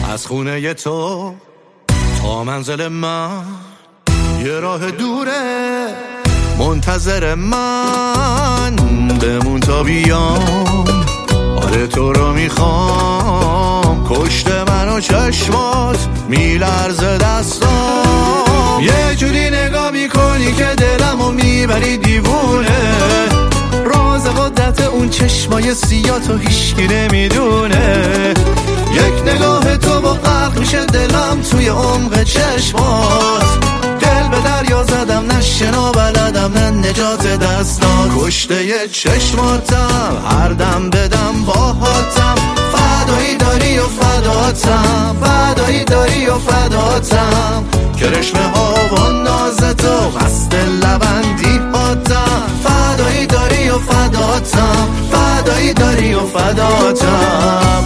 از خونه تو تا منزل من یه راه دوره، منتظر من بمون تا بیام. آره تو رو میخوام، کشته منو چشمات میلرزه دستام. یه جوری نگاه میکنی که دلمو میبری دیوونه، راز قدرت اون چشمای سیاتو هیشکی نمیدونه. یک نگاه تو با غرق میشه دلم توی عمق چشمات. دل به دریا زدم، نه شنا بلدم نه نجات دستات. کشته ی چشماتم، هر دم بدم باهاتم. فدایی داری و فداتم، فدایی داری و فداتم. کرشمه ها و ناز تو، مست لبندی هاتم. فدایی داری و فداتم، فدایی داری و فداتم.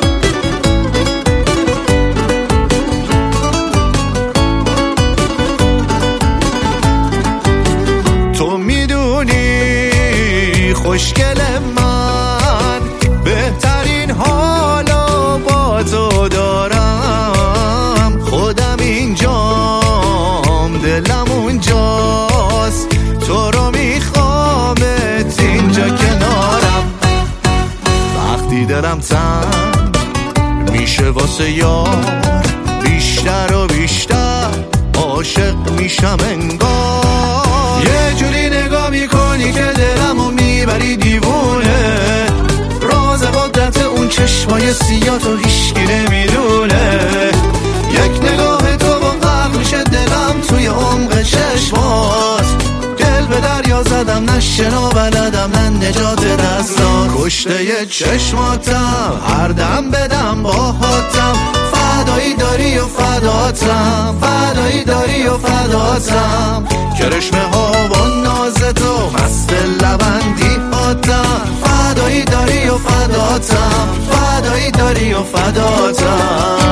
خوشگل من بهترین حالو با تو دارم. خودم اینجام، دلم اونجاست، تو رو میخوامت اینجا کنارم. وقتی دلم تنگ میشه واسه یار، بیشتر و بیشتر عاشق میشم انگار. یه جوری نگاه میکنی که دلمو میبری دیوونه، راز قدرت اون چشمای سیاتو هیشکی نمیدونه. یک نگاه تو با غرق میشه دلم توی عمق چشمات. دل به دریا زدم، نه شنا بلدم نه نجات دستات. کشته ی چشماتم، هر دم بدم باهاتم. فدایی داری و فداتم، فدایی داری و فداتم. کرشمه ها و ناز تو، مست لبندی هاتم. فدایی داری و فداتم، فدایی داری و فداتم.